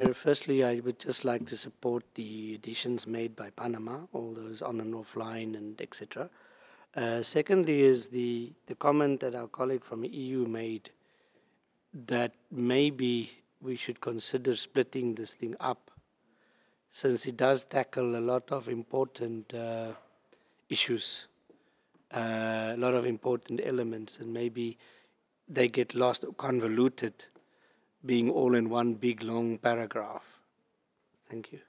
Chair. Firstly, I would just like to support the additions made by Panama, all those on and offline and etc. Secondly, is the comment that our colleague from the EU made that maybe we should consider splitting this thing up, since it does tackle a lot of important issues, a lot of important elements, and maybe they get lost or convoluted being all in one big long paragraph. Thank you.